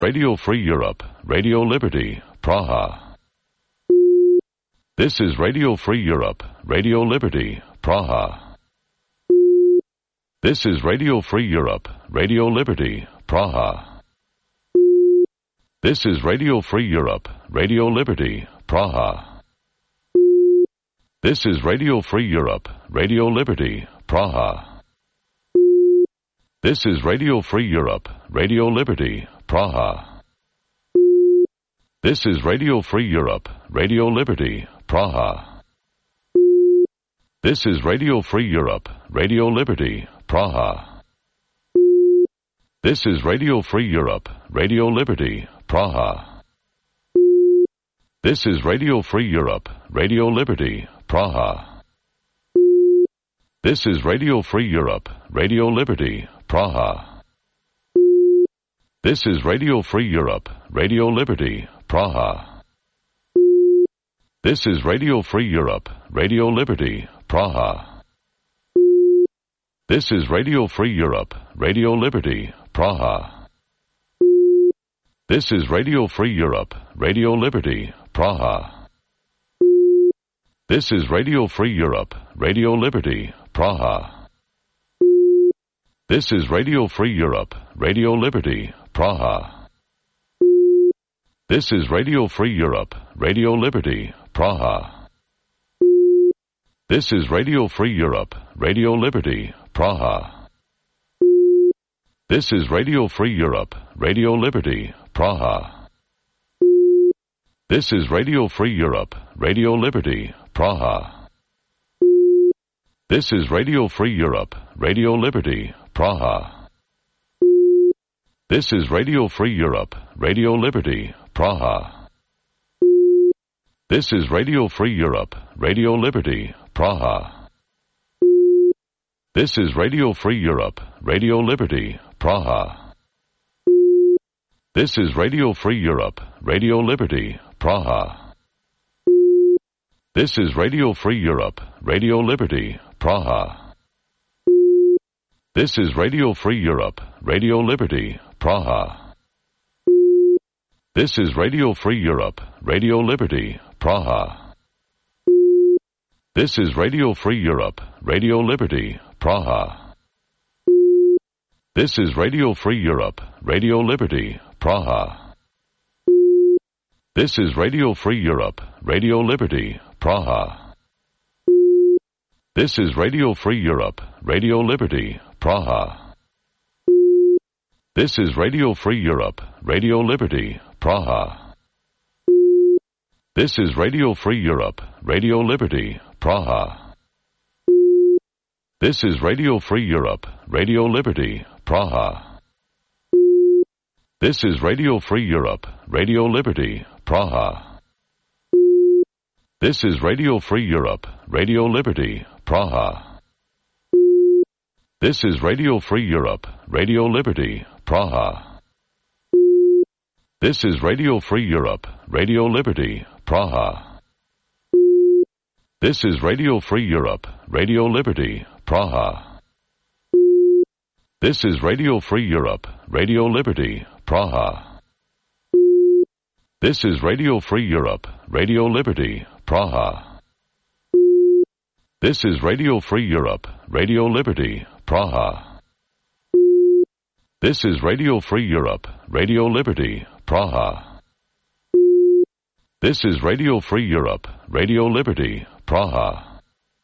Radio Free Europe, Radio Liberty, Praha. This is Radio Free Europe, Radio Liberty, Praha. This is Radio Free Europe, Radio Liberty, Praha. This is Radio Free Europe, Radio Liberty, Praha. This is Radio Free Europe, Radio Liberty, Praha. This is Radio Free Europe, Radio Liberty, Praha. This is Radio Free Europe, Radio Liberty, Praha. This is Radio Free Europe, Radio Liberty, Praha. This is Radio Free Europe, Radio Liberty, Praha. This is Radio Free Europe, Radio Liberty, Praha. This is Radio Free Europe, Radio Liberty, Praha. This is Radio Free Europe, Radio Liberty, Praha. This is Radio Free Europe, Radio Liberty, Praha. This is Radio Free Europe, Radio Liberty, Praha. This is Radio Free Europe, Radio Liberty, Praha. This is Radio Free Europe, Radio Liberty, Praha. This is Radio Free Europe, Radio Liberty, Praha. This is Radio Free Europe, Radio Liberty, Praha. This is Radio Free Europe, Radio Liberty, Praha. This is Radio Free Europe, Radio Liberty, Praha. This is Radio Free Europe, Radio Liberty, Praha. This is Radio Free Europe, Radio Liberty, Praha. This is Radio Free Europe, Radio Liberty, Praha. This is Radio Free Europe, Radio Liberty, Praha. This is Radio Free Europe, Radio Liberty, Praha. This is Radio Free Europe, Radio Liberty, Praha. This is Radio Free Europe, Radio Liberty, Praha. This is Radio Free Europe, Radio Liberty, Praha. This is Radio Free Europe, Radio Liberty, Praha. This is Radio Free Europe, Radio Liberty, Praha. This is Radio Free Europe, Radio Liberty, Praha. This is Radio Free Europe, Radio Liberty, Praha. This is Radio Free Europe, Radio Liberty, Praha. This is Radio Free Europe, Radio Liberty, Praha. This is Radio Free Europe, Radio Liberty, Praha. This is Radio Free Europe, Radio Liberty, Praha. This is Radio Free Europe, Radio Liberty, Praha. This is Radio Free Europe, Radio Liberty, Praha. This is Radio Free Europe, Radio Liberty, Praha. This is Radio Free Europe, Radio Liberty, Praha. This is Radio Free Europe, Radio Liberty, Praha. This is Radio Free Europe, Radio Liberty, Praha. This is Radio Free Europe, Radio Liberty, Praha. This is Radio Free Europe, Radio Liberty, Praha. This is Radio Free Europe, Radio Liberty, Praha. This is Radio Free Europe, Radio Liberty, Praha.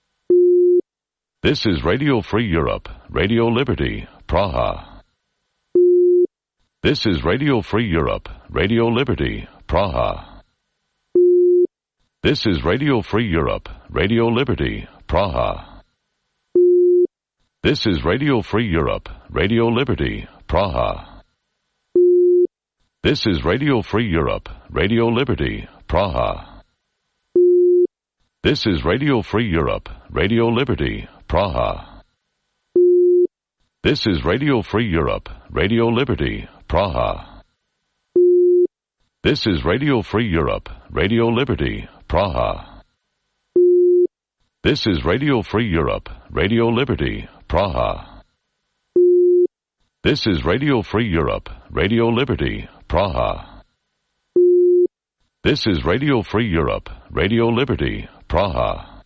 This is Radio Free Europe, Radio Liberty, Praha. This is Radio Free Europe, Radio Liberty, Praha. This is Radio Free Europe, Radio Liberty, Praha. This is Radio Free Europe, Radio Liberty, Praha. This is Radio Free Europe, Radio Liberty, Praha. This is Radio Free Europe, Radio Liberty, Praha. This is Radio Free Europe, Radio Liberty, Praha. This is Radio Free Europe, Radio Liberty, Praha. This is Radio Free Europe, Radio Liberty, Praha. This is Radio Free Europe, Radio Liberty, Praha. This is Radio Free Europe, Radio Liberty, Praha.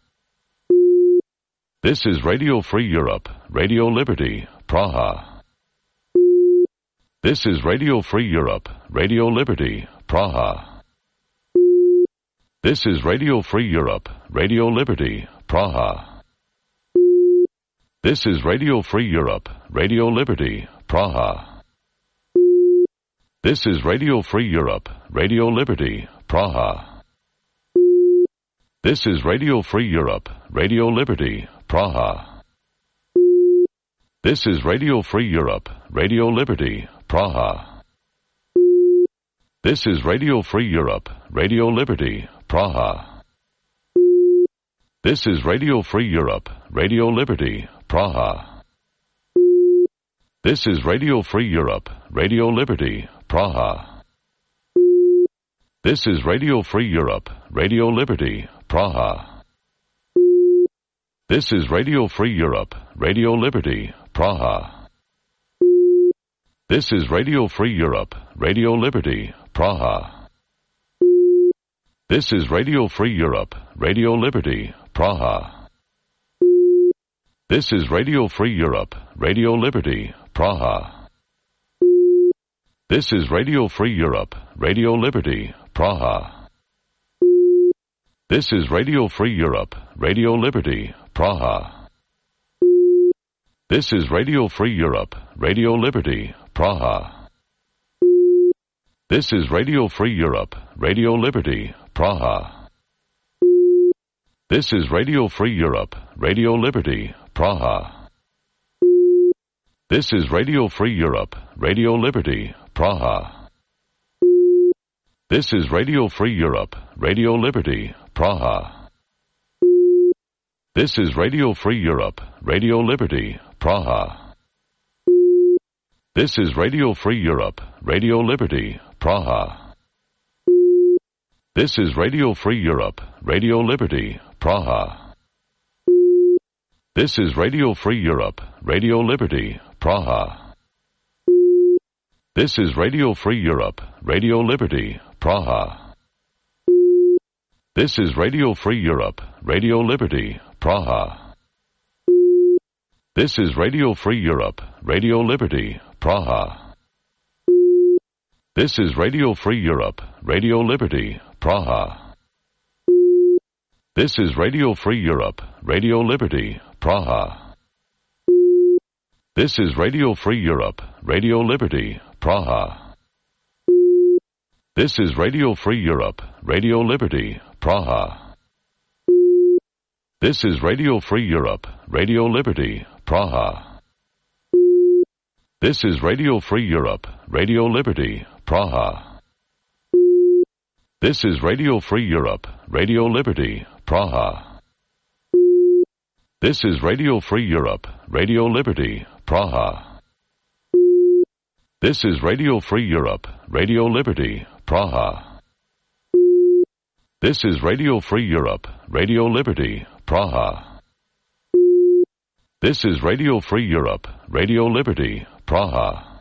This is Radio Free Europe, Radio Liberty, Praha. This is Radio Free Europe, Radio Liberty, Praha. This is Radio Free Europe, Radio Liberty, Praha. This is Radio Free Europe, Radio Liberty, Praha. This is Radio Free Europe, Radio Liberty, Praha. This is Radio Free Europe, Radio Liberty, Praha. This is Radio Free Europe, Radio Liberty, Praha. This is Radio Free Europe, Radio Liberty, Praha. This is Radio Free Europe, Radio Liberty, Praha. This is Radio Free Europe, Radio Liberty, Praha. This is Radio Free Europe, Radio Liberty, Praha. This is Radio Free Europe, Radio Liberty, Praha. This is Radio Free Europe, Radio Liberty, Praha. This is Radio Free Europe, Radio Liberty, Praha. This is Radio Free Europe, Radio Liberty, Praha. This is Radio Free Europe, Radio Liberty, Praha. This is Radio Free Europe, Radio Liberty, Praha. This is Radio Free Europe, Radio Liberty, Praha. This is Radio Free Europe, Radio Liberty, Praha. This is Radio Free Europe, Radio Liberty, Praha. This is Radio Free Europe, Radio Liberty, Praha. This is Radio Free Europe, Radio Liberty, Praha. This is Radio Free Europe, Radio Liberty, Praha. This is Radio Free Europe, Radio Liberty, Praha. This is Radio Free Europe, Radio Liberty, Praha. This is Radio Free Europe, Radio Liberty, Praha. This is Radio Free Europe, Radio Liberty, Praha. This is Radio Free Europe, Radio Liberty, Praha. This is Radio Free Europe, Radio Liberty, Praha. This is Radio Free Europe, Radio Liberty, Praha. This is Radio Free Europe, Radio Liberty, Praha. This is Radio Free Europe, Radio Liberty, Praha. This is Radio Free Europe, Radio Liberty, Praha. This is Radio Free Europe, Radio Liberty, Praha. This is Radio Free Europe, Radio Liberty, Praha. This is Radio Free Europe, Radio Liberty, Praha. This is Radio Free Europe, Radio Liberty, Praha. This is Radio Free Europe, Radio Liberty, Praha. This is Radio Free Europe, Radio Liberty, Praha. This is Radio Free Europe, Radio Liberty, Praha.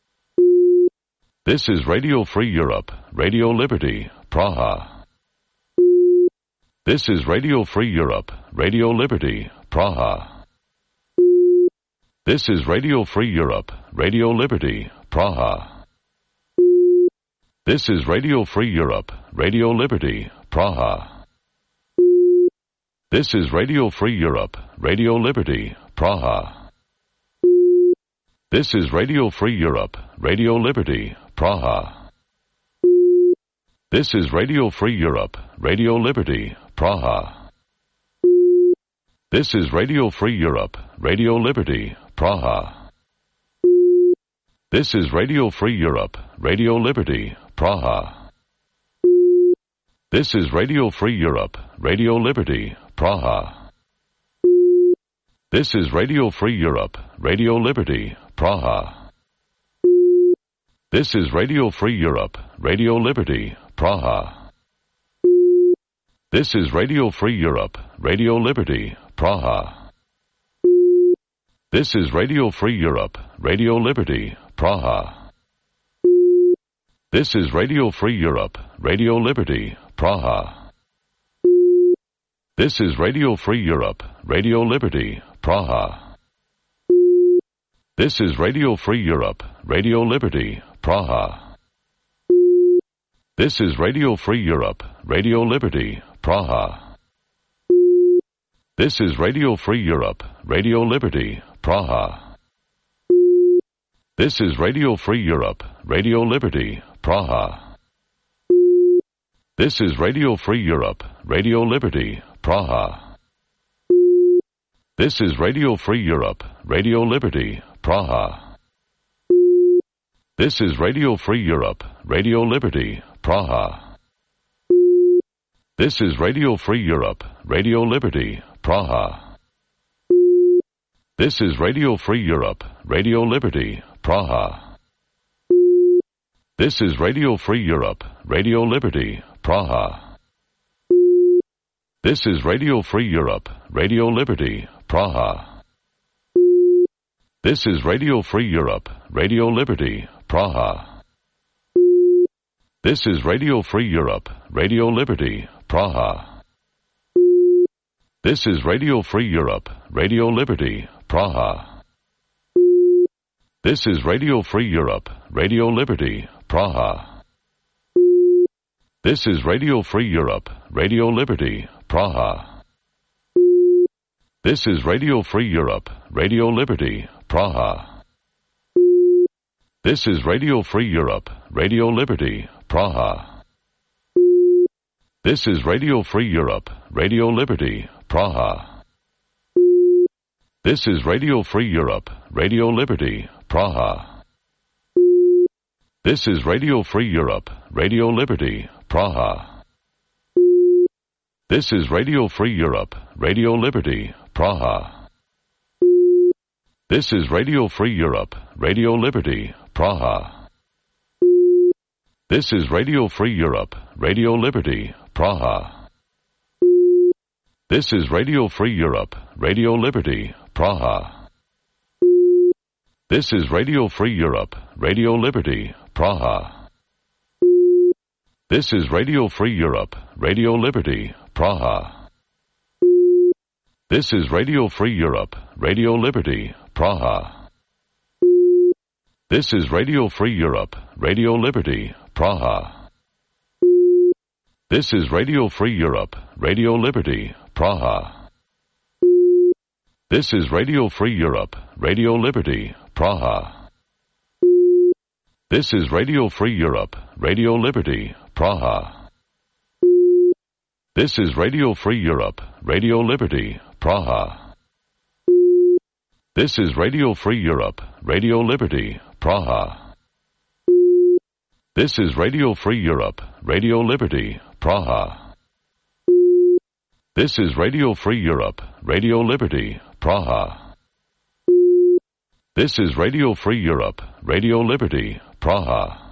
This is Radio Free Europe, Radio Liberty, Praha. This is Radio Free Europe, Radio Liberty, Praha. This is Radio Free Europe, Radio Liberty, Praha. This is Radio Free Europe, Radio Liberty, Praha. This is Radio Free Europe, Radio Liberty, Praha. This is Radio Free Europe, Radio Liberty, Praha. This is Radio Free Europe, Radio Liberty, Praha. This is Radio Free Europe, Radio Liberty, Praha. This is Radio Free Europe, Radio Liberty, Praha. This is Radio Free Europe, Radio Liberty, Praha. This is Radio Free Europe, Radio Liberty, Praha. This is Radio Free Europe, Radio Liberty, Praha. This is Radio Free Europe, Radio Liberty, Praha. This is Radio Free Europe, Radio Liberty, Praha. This is Radio Free Europe, Radio Liberty, Praha. This is Radio Free Europe, Radio Liberty, Praha. This is Radio Free Europe, Radio Liberty, Praha. This is Radio Free Europe, Radio Liberty, Praha. This is Radio Free Europe, Radio Liberty, Praha. This is Radio Free Europe, Radio Liberty, Praha. This is Radio Free Europe, Radio Liberty, Praha. This is Radio Free Europe, Radio Liberty, Praha. This is Radio Free Europe, Radio Liberty, Praha. This is Radio Free Europe, Radio Liberty, Praha. This is Radio Free Europe, Radio Liberty, Praha. This is Radio Free Europe, Radio Liberty, Praha. This is Radio Free Europe, Radio Liberty, Praha. This is Radio Free Europe, Radio Liberty, Praha. This is Radio Free Europe, Radio Liberty, Praha. This is Radio Free Europe, Radio Liberty, Praha. This is Radio Free Europe, Radio Liberty, Praha. This is Radio Free Europe, Radio Liberty, Praha. This is Radio Free Europe, Radio Liberty, Praha. This is Radio Free Europe, Radio Liberty, Praha. This is Radio Free Europe, Radio Liberty, Praha. This is Radio Free Europe, Radio Liberty, Praha. This is Radio Free Europe, Radio Liberty, Praha. This is Radio Free Europe, Radio Liberty, Praha. This is Radio Free Europe, Radio Liberty, Praha. This is Radio Free Europe, Radio Liberty, Praha. This is Radio Free Europe, Radio Liberty, Praha. This is Radio Free Europe, Radio Liberty, Praha. This is Radio Free Europe, Radio Liberty, Praha. This is Radio Free Europe, Radio Liberty, Praha. This is Radio Free Europe, Radio Liberty, Praha. This is Radio Free Europe, Radio Liberty, Praha. This is Radio Free Europe, Radio Liberty, Praha. This is Radio Free Europe, Radio Liberty, Praha. This is Radio Free Europe, Radio Liberty, Praha. This is Radio Free Europe, Radio Liberty, Praha. This is Radio Free Europe, Radio Liberty, Praha. This is Radio Free Europe, Radio Liberty, Praha. This is Radio Free Europe, Radio Liberty, Praha.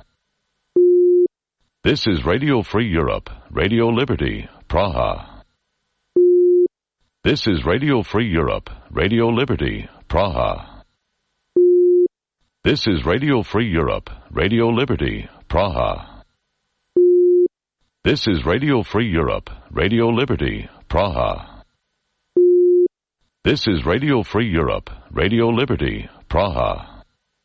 This is Radio Free Europe, Radio Liberty, Praha. This is Radio Free Europe, Radio Liberty, Praha. This is Radio Free Europe, Radio Liberty, Praha. This is Radio Free Europe, Radio Liberty, Praha. This is Radio Free Europe, Radio Liberty, Praha.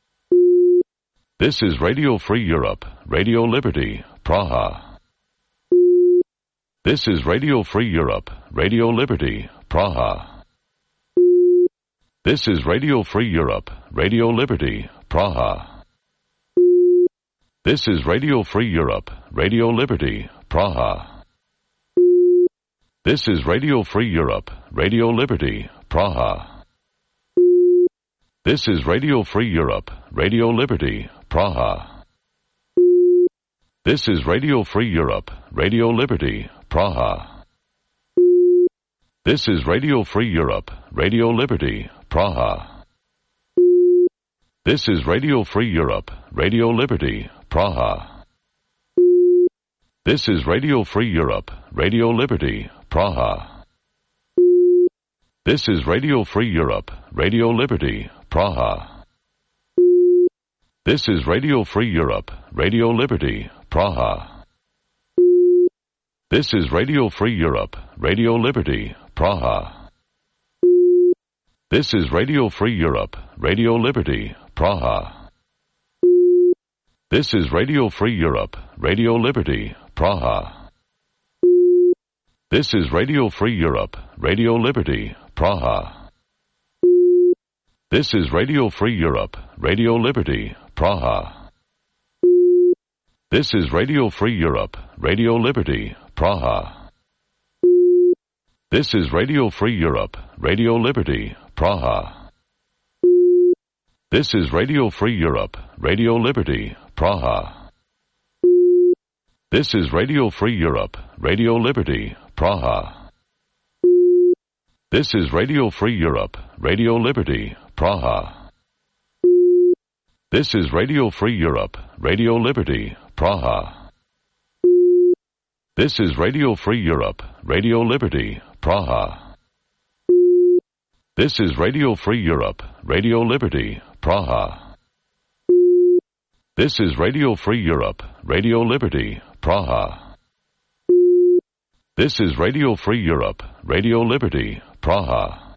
This is Radio Free Europe, Radio Liberty, Praha. This is Radio Free Europe, Radio Liberty, Praha. This is Radio Free Europe, Radio Liberty, Praha. This is Radio Free Europe, Radio Liberty, Praha. This is Radio Free Europe, Radio Liberty, Praha. This is Radio Free Europe, Radio Liberty, Praha. This is Radio Free Europe, Radio Liberty, Praha. This is Radio Free Europe, Radio Liberty, Praha. This is Radio Free Europe, Radio Liberty, Praha. This is Radio Free Europe, Radio Liberty, Praha. This is Radio Free Europe, Radio Liberty, Praha. This is Radio Free Europe, Radio Liberty, Praha. This is Radio Free Europe, Radio Liberty, Praha. This is Radio Free Europe, Radio Liberty, Praha. This is Radio Free Europe, Radio Liberty, Praha. This is Radio Free Europe, Radio Liberty, Praha. This is Radio Free Europe, Radio Liberty, Praha. This is Radio Free Europe, Radio Liberty, Praha. This is Radio Free Europe, Radio Liberty, Praha. This is Radio Free Europe, Radio Liberty, Praha. This is Radio Free Europe, Radio Liberty, Praha. This is Radio Free Europe, Radio Liberty, Praha. This is Radio Free Europe, Radio Liberty, Praha. This is Radio Free Europe, Radio Liberty, Praha. This is Radio Free Europe, Radio Liberty, Praha. This is Radio Free Europe, Radio Liberty, Praha. This is Radio Free Europe, Radio Liberty, Praha.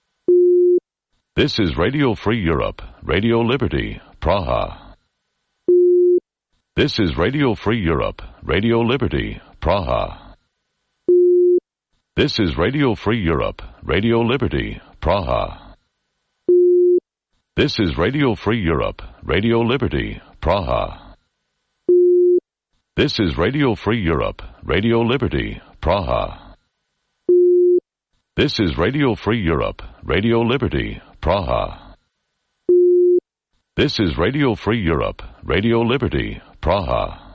This is Radio Free Europe, Radio Liberty, Praha. This is Radio Free Europe, Radio Liberty, Praha. This is Radio Free Europe, Radio Liberty, Praha. This is Radio Free Europe, Radio Liberty, Praha. This is Radio Free Europe, Radio Liberty, Praha. This is Radio Free Europe, Radio Liberty, Praha. This is Radio Free Europe, Radio Liberty, Praha.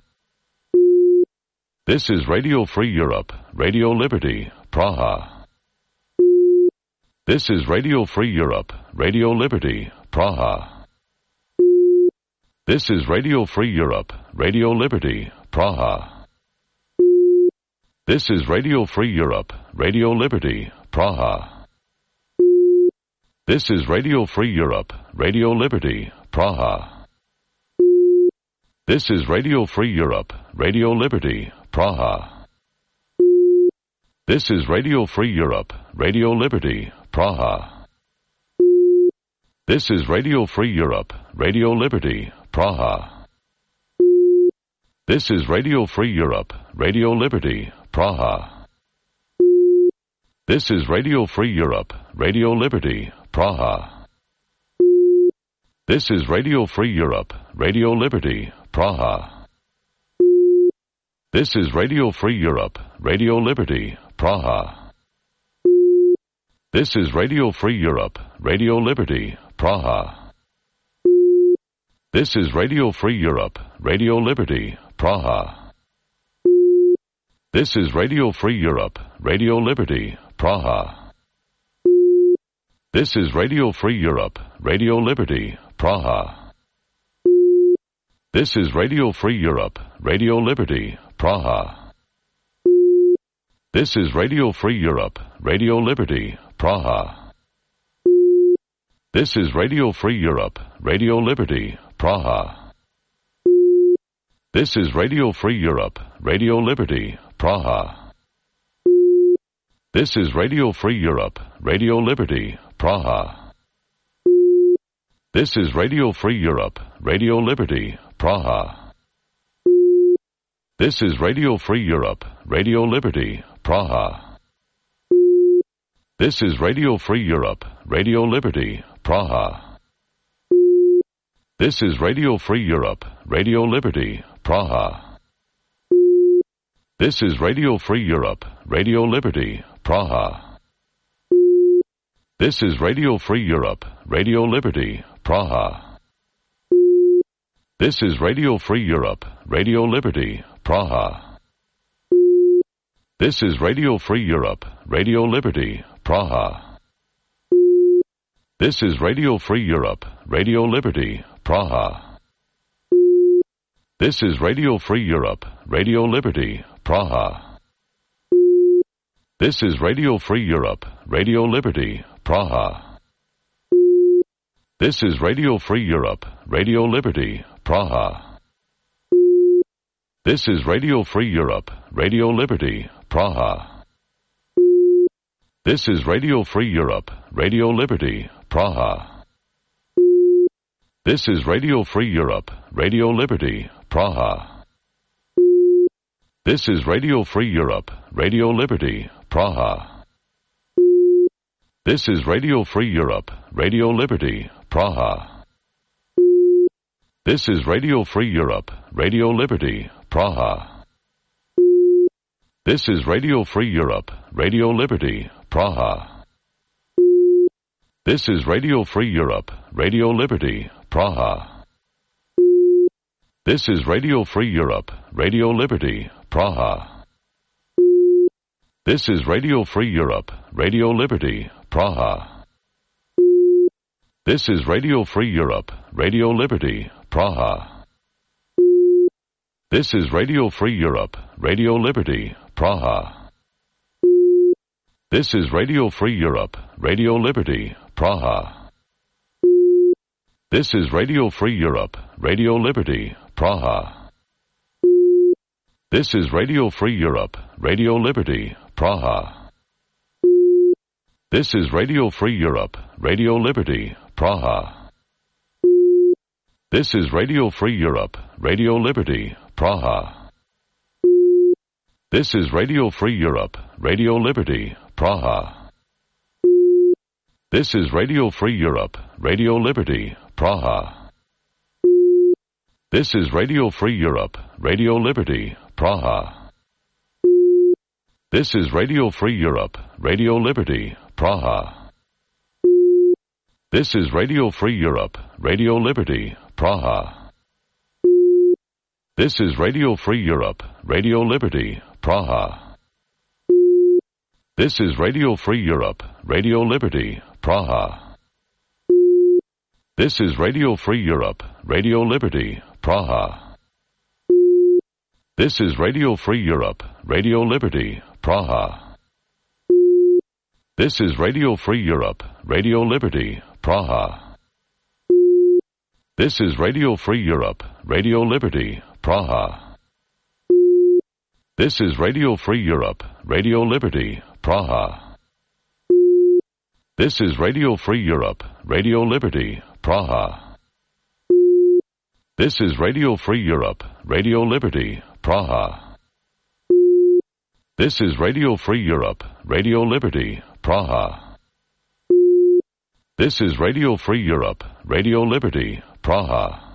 This is Radio Free Europe, Radio Liberty, Praha. This is Radio Free Europe, Radio Liberty, Praha. This is Radio Free Europe, Radio Liberty, Praha. This is Radio Free Europe, Radio Liberty, Praha. This is Radio Free Europe, Radio Liberty, Praha. This is Radio Free Europe, Radio Liberty, Praha. This is Radio Free Europe, Radio Liberty, Praha. This is Radio Free Europe, Radio Liberty, Praha. This is Radio Free Europe, Radio Liberty, Praha. This is Radio Free Europe, Radio Liberty, Praha. This is Radio Free Europe, Radio Liberty, Praha. This is Radio Free Europe, Radio Liberty, Praha. This is Radio Free Europe, Radio Liberty, Praha. This is Radio Free Europe, Radio Liberty, Praha. This is Radio Free Europe, Radio Liberty, Praha. This is Radio Free Europe, Radio Liberty, Praha. This is Radio Free Europe, Radio Liberty, Praha. This is Radio Free Europe, Radio Liberty, Praha. This is Radio Free Europe, Radio Liberty, Praha. This is Radio Free Europe, Radio Liberty, Praha. This is Radio Free Europe, Radio Liberty, Praha. This is Radio Free Europe, Radio Liberty, Praha. This is Radio Free Europe, Radio Liberty, Praha. This is Radio Free Europe, Radio Liberty, Praha. This is Radio Free Europe, Radio Liberty, Praha. This is Radio Free Europe, Radio Liberty, Praha. This is Radio Free Europe, Radio Liberty, Praha. This is Radio Free Europe, Radio Liberty, Praha. This is Radio Free Europe, Radio Liberty, Praha. This is Radio Free Europe, Radio Liberty, Praha. This is Radio Free Europe, Radio Liberty, Praha. This is Radio Free Europe, Radio Liberty, Praha. This is Radio Free Europe, Radio Liberty, Praha. This is Radio Free Europe, Radio Liberty, Praha. This is Radio Free Europe, Radio Liberty, Praha. This is Radio Free Europe, Radio Liberty, Praha. This is Radio Free Europe, Radio Liberty, Praha. This is Radio Free Europe, Radio Liberty, Praha. This is Radio Free Europe, Radio Liberty, Praha. This is Radio Free Europe, Radio Liberty, Praha. This is Radio Free Europe, Radio Liberty, Praha. This is Radio Free Europe, Radio Liberty, Praha. This is Radio Free Europe, Radio Liberty, Praha. This is Radio Free Europe, Radio Liberty, Praha. This is Radio Free Europe, Radio Liberty, Praha. This is Radio Free Europe, Radio Liberty, Praha. This is Radio Free Europe, Radio Liberty, Praha. This is Radio Free Europe, Radio Liberty, Praha. This is Radio Free Europe, Radio Liberty, Praha. This is Radio Free Europe, Radio Liberty, Praha. This is Radio Free Europe, Radio Liberty, Praha. This is Radio Free Europe, Radio Liberty, Praha. This is Radio Free Europe, Radio Liberty, Praha. This is Radio Free Europe, Radio Liberty, Praha. This is Radio Free Europe, Radio Liberty, Praha. This is Radio Free Europe, Radio Liberty, Praha. This is Radio Free Europe, Radio Liberty, Praha. This is Radio Free Europe, Radio Liberty, Praha. This is Radio Free Europe, Radio Liberty, Praha. This is Radio Free Europe, Radio Liberty, Praha. This is Radio Free Europe, Radio Liberty, Praha. This is Radio Free Europe, Radio Liberty, Praha. This is Radio Free Europe, Radio Liberty, Praha. This is Radio Free Europe, Radio Liberty, Praha. This is Radio Free Europe, Radio Liberty, Praha. This is Radio Free Europe, Radio Liberty, Praha.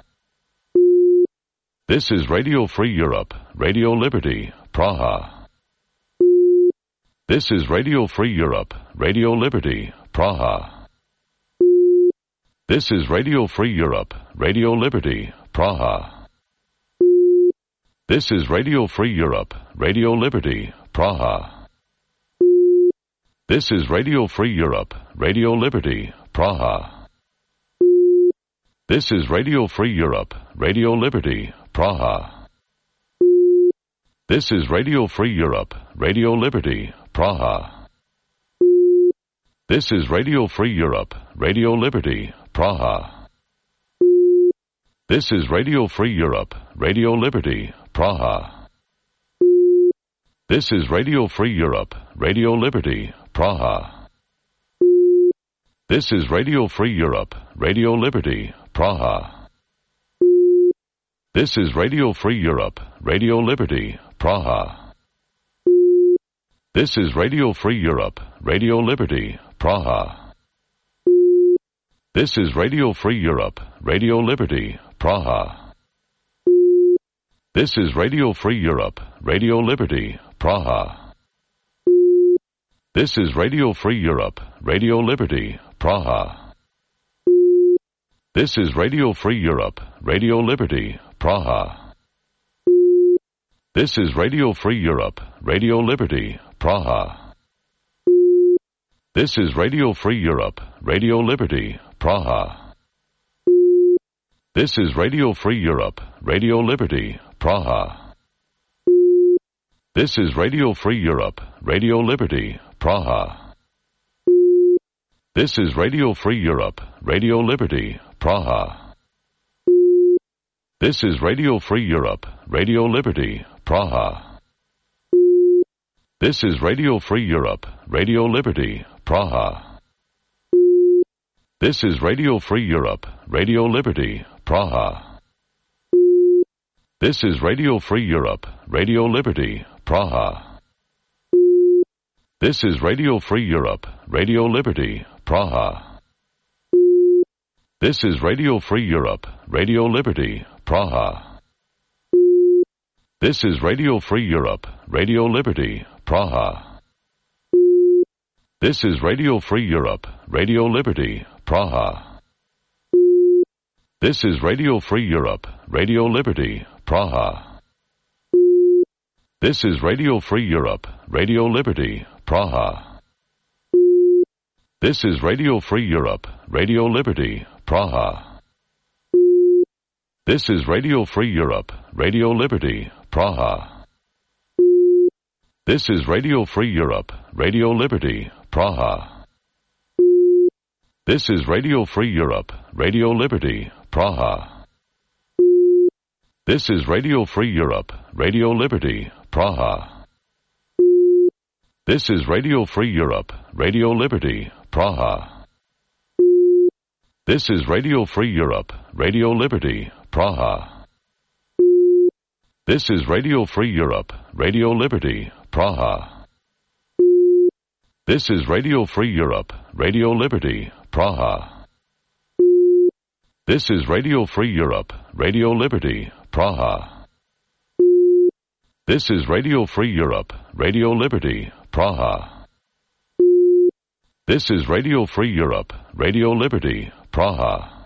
This is Radio Free Europe, Radio Liberty, Praha. This is Radio Free Europe, Radio Liberty, Praha. This is Radio Free Europe, Radio Liberty, Praha. This is Radio Free Europe, Radio Liberty, Praha. This is Radio Free Europe, Radio Liberty, Praha. This is Radio Free Europe, Radio Liberty, Praha. This is Radio Free Europe, Radio Liberty, Praha. This is Radio Free Europe, Radio Liberty, Praha. This is Radio Free Europe, Radio Liberty, Praha. This is Radio Free Europe, Radio Liberty, Praha. This is Radio Free Europe, Radio Liberty, Praha. This is Radio Free Europe, Radio Liberty, Praha. This is Radio Free Europe, Radio Liberty, Praha. This is Radio Free Europe, Radio Liberty, Praha. This is Radio Free Europe, Radio Liberty, Praha. This is Radio Free Europe, Radio Liberty, Praha. This is Radio Free Europe, Radio Liberty, Praha. This is Radio Free Europe, Radio Liberty, Praha. This is Radio Free Europe, Radio Liberty, Praha. This is Radio Free Europe, Radio Liberty, Praha. This is Radio Free Europe, Radio Liberty, Praha. This is Radio Free Europe, Radio Liberty, Praha. This is Radio Free Europe, Radio Liberty, Praha. This is Radio Free Europe, Radio Liberty, Praha. This is Radio Free Europe, Radio Liberty, Praha. This is Radio Free Europe, Radio Liberty, Praha. This is Radio Free Europe, Radio Liberty, Praha. This is Radio Free Europe, Radio Liberty, Praha. This is Radio Free Europe, Radio Liberty, Praha. This is Radio Free Europe, Radio Liberty, Praha. This is Radio Free Europe, Radio Liberty, Praha. This is Radio Free Europe, Radio Liberty, Praha. This is Radio Free Europe, Radio Liberty, Praha. This is Radio Free Europe, Radio Liberty, Praha. This is Radio Free Europe, Radio Liberty, Praha. This is Radio Free Europe, Radio Liberty, Praha. This is Radio Free Europe, Radio Liberty, Praha. This is Radio Free Europe, Radio Liberty, Praha. This is Radio Free Europe, Radio Liberty, Praha. This is Radio Free Europe, Radio Liberty, Praha. This is Radio Free Europe, Radio Liberty, Praha. This is Radio Free Europe, Radio Liberty, Praha. This is Radio Free Europe, Radio Liberty, Praha. This is Radio Free Europe, Radio Liberty, Praha.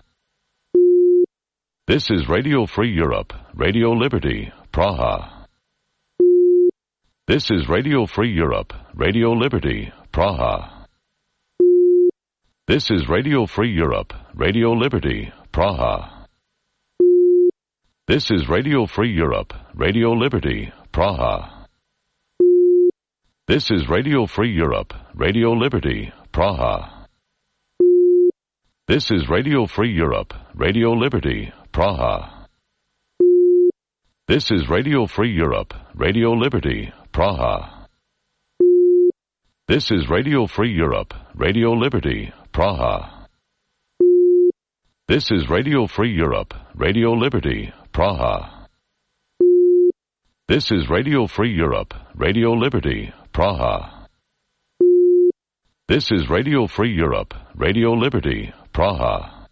This is Radio Free Europe, Radio Liberty, Praha. This is Radio Free Europe, Radio Liberty, Praha. This is Radio Free Europe, Radio Liberty, Praha. This is Radio Free Europe, Radio Liberty, Praha. This is Radio Free Europe, Radio Liberty, Praha. This is Radio Free Europe, Radio Liberty, Praha. This is Radio Free Europe, Radio Liberty, Praha. This is Radio Free Europe, Radio Liberty, Praha. This is Radio Free Europe, Radio Liberty, Praha. This is Radio Free Europe, Radio Liberty, Praha. This is Radio Free Europe, Radio Liberty, Praha.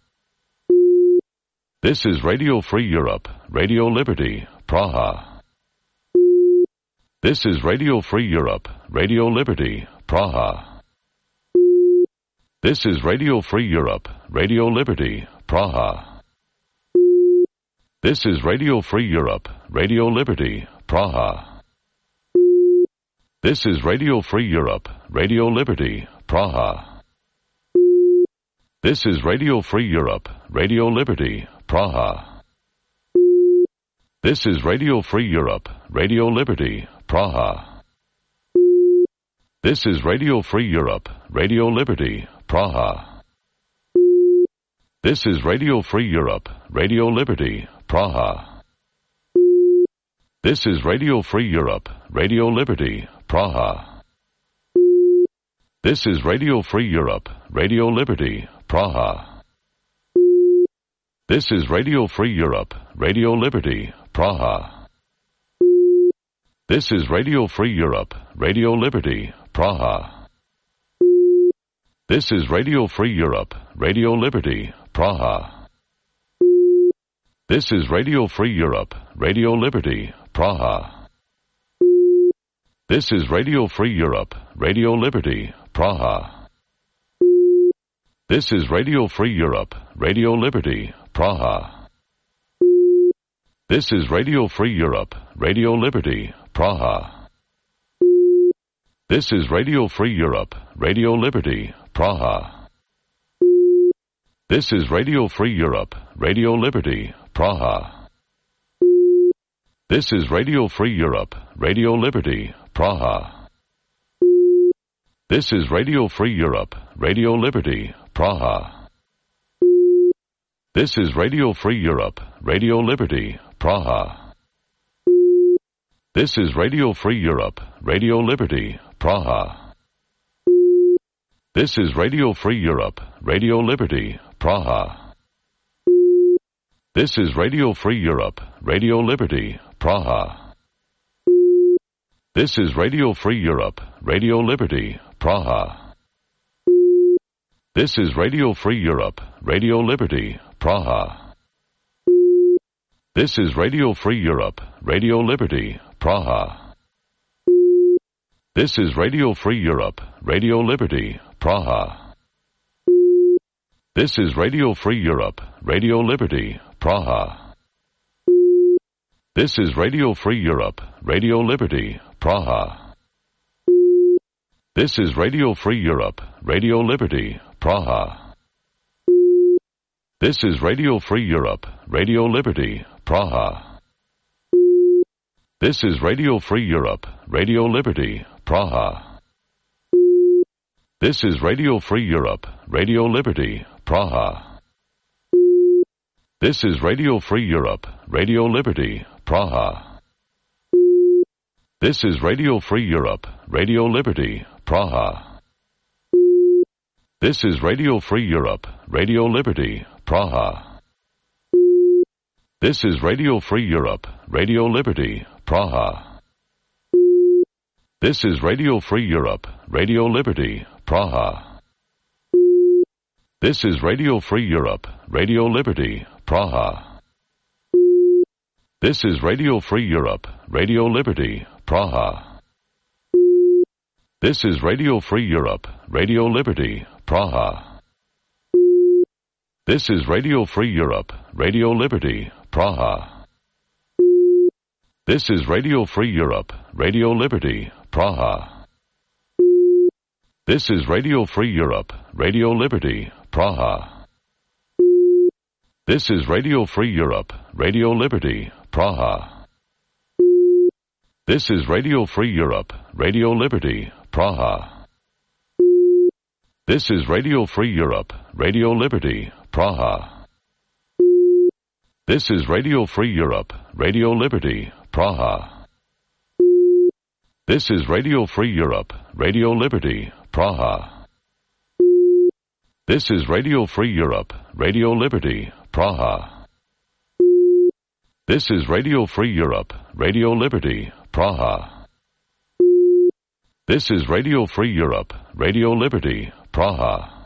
This is Radio Free Europe, Radio Liberty, Praha. This is Radio Free Europe, Radio Liberty, Praha. This is Radio Free Europe, Radio Liberty, Praha. This is Radio Free Europe, Radio Liberty, Praha. This is Radio Free Europe, Radio Liberty, Praha. This is Radio Free Europe, Radio Liberty, Praha. This is Radio Free Europe, Radio Liberty, Praha. This is Radio Free Europe, Radio Liberty, Praha. This is Radio Free Europe, Radio Liberty, Praha. This is Radio Free Europe, Radio Liberty, Praha. This is Radio Free Europe, Radio Liberty, Praha. This is Radio Free Europe, Radio Liberty, Praha. This is Radio Free Europe, Radio Liberty, Praha. This is Radio Free Europe, Radio Liberty, Praha. This is Radio Free Europe, Radio Liberty, Praha. This is Radio Free Europe, Radio Liberty, Praha. This is Radio Free Europe, Radio Liberty, Praha. This is Radio Free Europe, Radio Liberty, Praha. This is Radio Free Europe, Radio Liberty, Praha. This is Radio Free Europe, Radio Liberty, Praha. This is Radio Free Europe, Radio Liberty, Praha. This is Radio Free Europe, Radio Liberty, Praha. This is Radio Free Europe, Radio Liberty, Praha. This is Radio Free Europe, Radio Liberty, Praha. This is Radio Free Europe, Radio Liberty, Praha. This is Radio Free Europe, Radio Liberty, Praha. This is Radio Free Europe, Radio Liberty, Praha. This is Radio Free Europe, Radio Liberty, Praha. This is Radio Free Europe, Radio Liberty, Praha. This is Radio Free Europe, Radio Liberty, Praha. This is Radio Free Europe, Radio Liberty, Praha. This is Radio Free Europe, Radio Liberty, Praha. This is Radio Free Europe, Radio Liberty, Praha. This is Radio Free Europe, Radio Liberty, Praha. This is Radio Free Europe, Radio Liberty, Praha. This is Radio Free Europe, Radio Liberty, Praha. This is Radio Free Europe, Radio Liberty, Praha. This is Radio Free Europe, Radio Liberty, Praha. This is Radio Free Europe, Radio Liberty, Praha. This is Radio Free Europe, Radio Liberty, Praha. This is Radio Free Europe, Radio Liberty, Praha. This is Radio Free Europe, Radio Liberty, Praha. This is Radio Free Europe, Radio Liberty, Praha. This is Radio Free Europe, Radio Liberty, Praha. This is Radio Free Europe, Radio Liberty, Praha. This is Radio Free Europe, Radio Liberty, Praha. This is Radio Free Europe, Radio Liberty, Praha. This is Radio Free Europe, Radio Liberty, Praha. This is Radio Free Europe, Radio Liberty, Praha. This is Radio Free Europe, Radio Liberty, Praha. This is Radio Free Europe, Radio Liberty, Praha. This is Radio Free Europe, Radio Liberty, Praha. This is Radio Free Europe, Radio Liberty, Praha. This is Radio Free Europe, Radio Liberty, Praha. This is Radio Free Europe, Radio Liberty, Praha.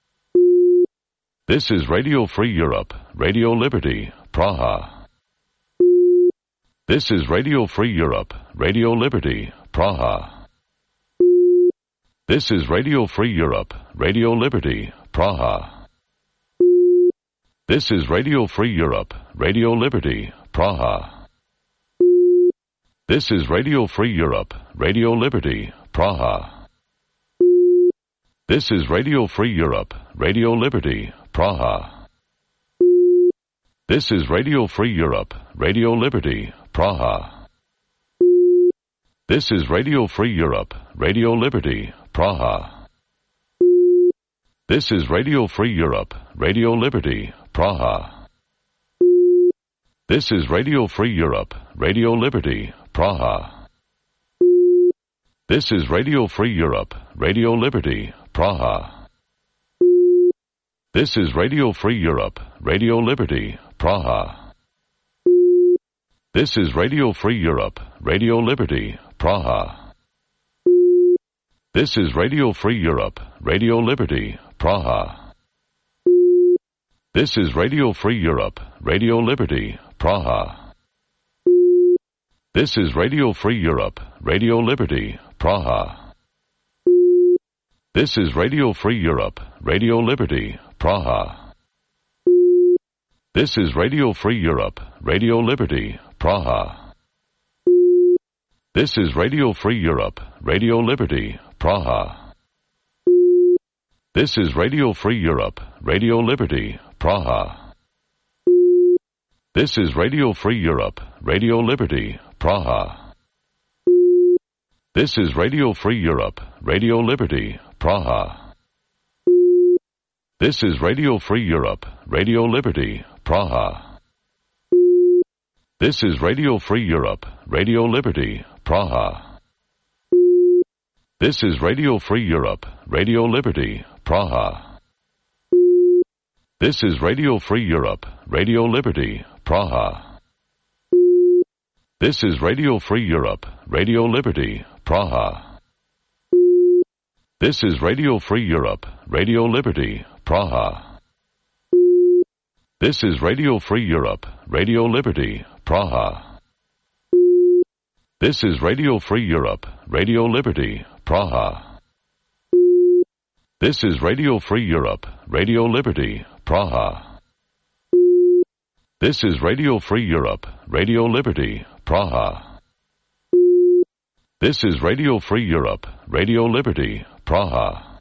This is Radio Free Europe, Radio Liberty, Praha. This is Radio Free Europe, Radio Liberty, Praha. This is Radio Free Europe, Radio Liberty, Praha. This is Radio Free Europe, Radio Liberty, Praha. This is Radio Free Europe, Radio Liberty, Praha. This is Radio Free Europe, Radio Liberty, Praha. This is Radio Free Europe, Radio Liberty, Praha. This is Radio Free Europe, Radio Liberty, Praha. This is Radio Free Europe, Radio Liberty, Praha. This is Radio Free Europe, Radio Liberty, Praha. This is Radio Free Europe, Radio Liberty, Praha. This is Radio Free Europe, Radio Liberty, Praha. This is Radio Free Europe, Radio Liberty, Praha. This is Radio Free Europe, Radio Liberty, Praha. This is Radio Free Europe, Radio Liberty, Praha. This is Radio Free Europe, Radio Liberty, Praha. This is Radio Free Europe, Radio Liberty, Praha. This is Radio Free Europe, Radio Liberty, Praha. This is Radio Free Europe, Radio Liberty, Praha. This is Radio Free Europe, Radio Liberty, Praha. This is Radio Free Europe, Radio Liberty, Praha. This is Radio Free Europe, Radio Liberty, Praha. This is Radio Free Europe, Radio Liberty, Praha. This is Radio Free Europe, Radio Liberty, Praha. This is Radio Free Europe, Radio Liberty, Praha. This is Radio Free Europe, Radio Liberty, Praha. This is Radio Free Europe, Radio Liberty, Praha. This is Radio Free Europe, Radio Liberty, Praha. This is Radio Free Europe, Radio Liberty, Praha. This is Radio Free Europe, Radio Liberty, Praha. This is Radio Free Europe, Radio Liberty, Praha. This is Radio Free Europe, Radio Liberty, Praha. This is Radio Free Europe, Radio Liberty, Praha.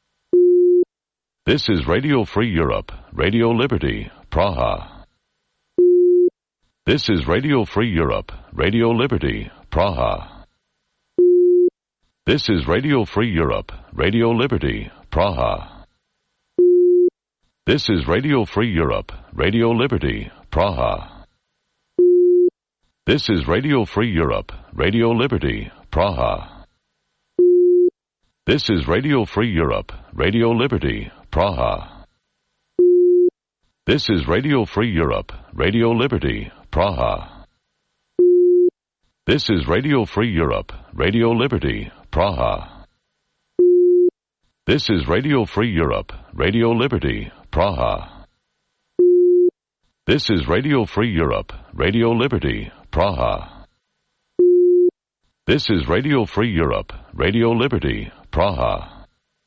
This is Radio Free Europe, Radio Liberty, Praha. This is Radio Free Europe, Radio Liberty, Praha. This is Radio Free Europe, Radio Liberty, Praha. This is Radio Free Europe, Radio Liberty, Praha. This is Radio Free Europe, Radio Liberty, Praha. This is Radio Free Europe, Radio Liberty, Praha. This is Radio Free Europe, Radio Liberty, Praha. This is Radio Free Europe, Radio Liberty, Praha. This is Radio Free Europe, Radio Liberty, Praha. This is Radio Free Europe, Radio Liberty, Praha. This is Radio Free Europe, Radio Liberty, Praha.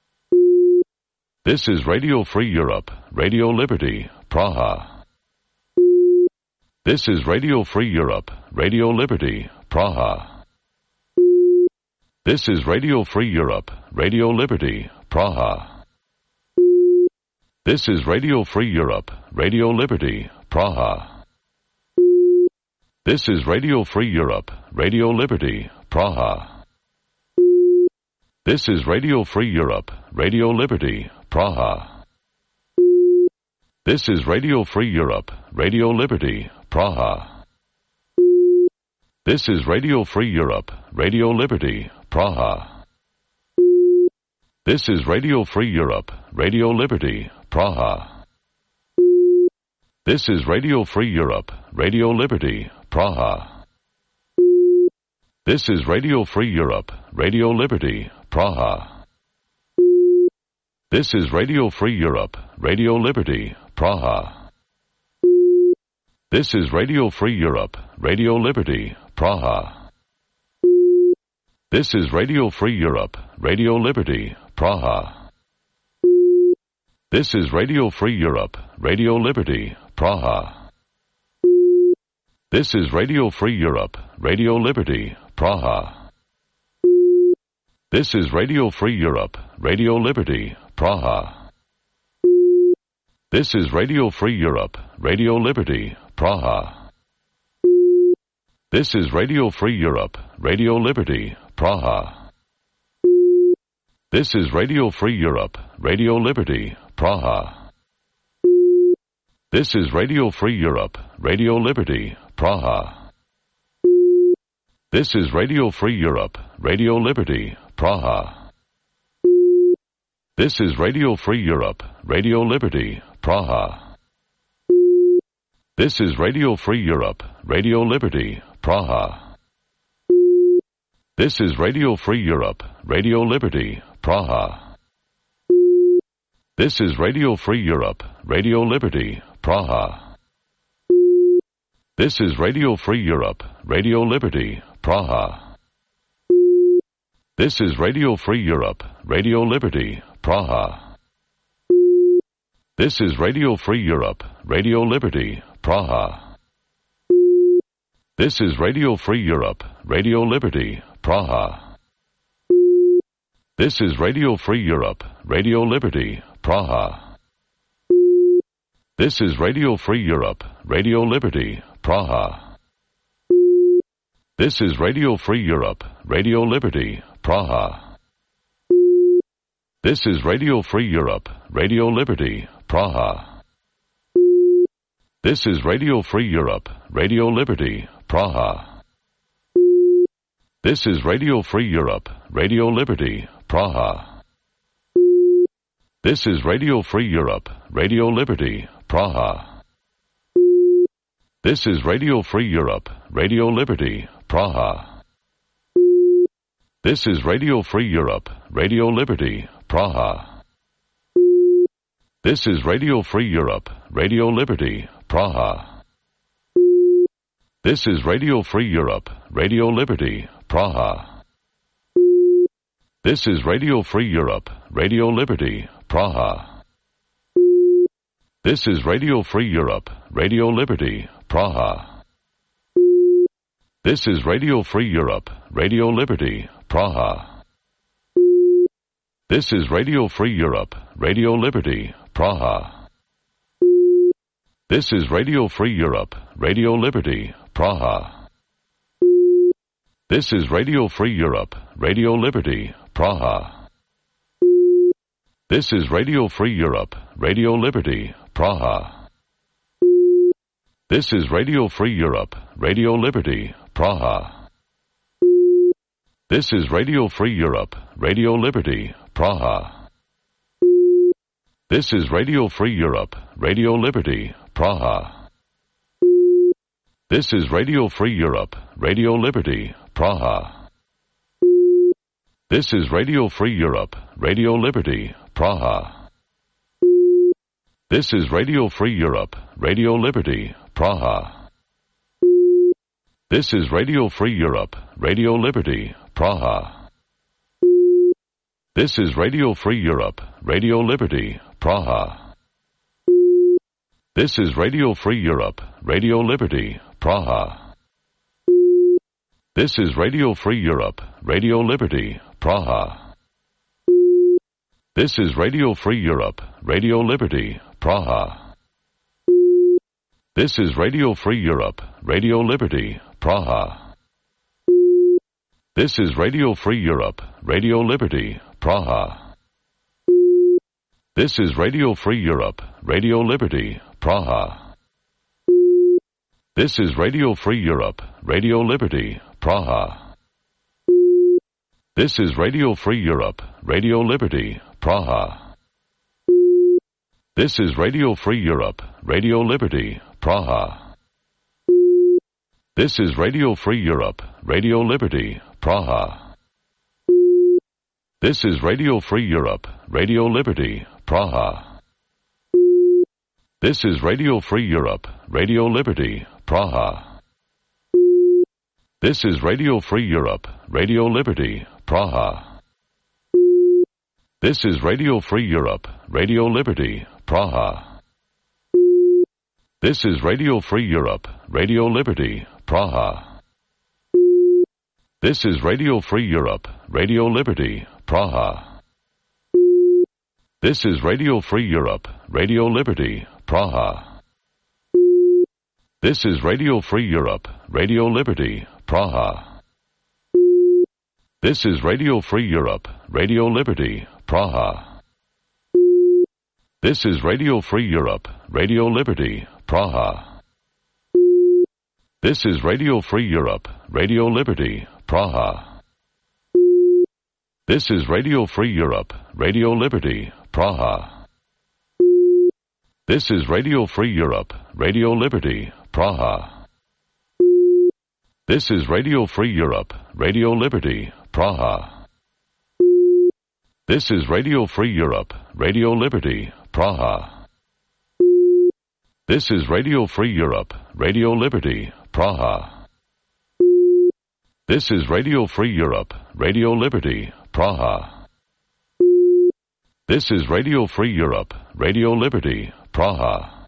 This is Radio Free Europe, Radio Liberty, Praha. This is Radio Free Europe, Radio Liberty, Praha. This is Radio Free Europe, Radio Liberty, Praha. This is Radio Free Europe, Radio Liberty, Praha. This is Radio Free Europe, Radio Liberty, Praha. This is Radio Free Europe, Radio Liberty, Praha. This is Radio Free Europe, Radio Liberty, Praha. This is Radio Free Europe, Radio Liberty, Praha. This is Radio Free Europe, Radio Liberty, Praha. This is Radio Free Europe, Radio Liberty, Praha. This is Radio Free Europe, Radio Liberty, Praha. This is Radio Free Europe, Radio Liberty, Praha. This is Radio Free Europe, Radio Liberty, Praha. This is Radio Free Europe, Radio Liberty, Praha. This is Radio Free Europe, Radio Liberty, Praha. This is Radio Free Europe, Radio Liberty, Praha. This is Radio Free Europe, Radio Liberty, Praha. This is Radio Free Europe, Radio Liberty, Praha. This is Radio Free Europe, Radio Liberty, Praha. This is Radio Free Europe, Radio Liberty, Praha. This is Radio Free Europe, Radio Liberty, Praha. This is Radio Free Europe, Radio Liberty, Praha. This is Radio Free Europe, Radio Liberty, Praha. This is Radio Free Europe, Radio Liberty, Praha. This is Radio Free Europe, Radio Liberty, Praha. This is Radio Free Europe, Radio Liberty, Praha. This is Radio Free Europe, Radio Liberty, Praha. This is Radio Free Europe, Radio Liberty, Praha. This is Radio Free Europe, Radio Liberty, Praha. This is Radio Free Europe, Radio Liberty, Praha. This is Radio Free Europe, Radio Liberty, Praha. This is Radio Free Europe, Radio Liberty, Praha. This is Radio Free Europe, Radio Liberty, Praha. This is Radio Free Europe, Radio Liberty, Praha. This is Radio Free Europe, Radio Liberty, Praha. This is Radio Free Europe, Radio Liberty, Praha. This is Radio Free Europe, Radio Liberty, Praha. This is Radio Free Europe, Radio Liberty, Praha. This is Radio Free Europe, Radio Liberty, Praha. This is Radio Free Europe, Radio Liberty, Praha. This is Radio Free Europe, Radio Liberty, Praha. This is Radio Free Europe, Radio Liberty, Praha. This is Radio Free Europe, Radio Liberty, Praha. This is Radio Free Europe, Radio Liberty, Praha. This is Radio Free Europe, Radio Liberty, Praha. This is Radio Free Europe, Radio Liberty, Praha. This is Radio Free Europe, Radio Liberty, Praha. This is Radio Free Europe, Radio Liberty, Praha. This is Radio Free Europe, Radio Liberty, Praha. This is Radio Free Europe, Radio Liberty, Praha. This is Radio Free Europe, Radio Liberty, Praha. This is Radio Free Europe, Radio Liberty, Praha. This is Radio Free Europe, Radio Liberty, Praha. This is Radio Free Europe, Radio Liberty, Praha. This is Radio Free Europe, Radio Liberty, Praha. This is Radio Free Europe, Radio Liberty, Praha. This is Radio Free Europe, Radio Liberty, Praha. This is Radio Free Europe, Radio Liberty, Praha. This is Radio Free Europe, Radio Liberty, Praha. This is Radio Free Europe, Radio Liberty, Praha. This is Radio Free Europe, Radio Liberty, Praha. This is Radio Free Europe, Radio Liberty, Praha. This is Radio Free Europe, Radio Liberty, Praha. This is Radio Free Europe, Radio Liberty, Praha. This is Radio Free Europe, Radio Liberty, Praha. This is Radio Free Europe, Radio Liberty, Praha. This is Radio Free Europe, Radio Liberty, Praha. This is Radio Free Europe, Radio Liberty, Praha. This is Radio Free Europe, Radio Liberty, Praha. This is Radio Free Europe, Radio Liberty, Praha. This is Radio Free Europe, Radio Liberty, Praha. This is Radio Free Europe, Radio Liberty, Praha. This is Radio Free Europe, Radio Liberty, Praha. This is Radio Free Europe, Radio Liberty, Praha. This is Radio Free Europe, Radio Liberty, Praha. This is Radio Free Europe, Radio Liberty, Praha. This is Radio Free Europe, Radio Liberty, Praha. This is Radio Free Europe, Radio Liberty, Praha. This is Radio Free Europe, Radio Liberty, Praha. This is Radio Free Europe, Radio Liberty, Praha. This is Radio Free Europe, Radio Liberty, Praha. This is Radio Free Europe, Radio Liberty, Praha. This is Radio Free Europe, Radio Liberty, Praha. This is Radio Free Europe, Radio Liberty, Praha.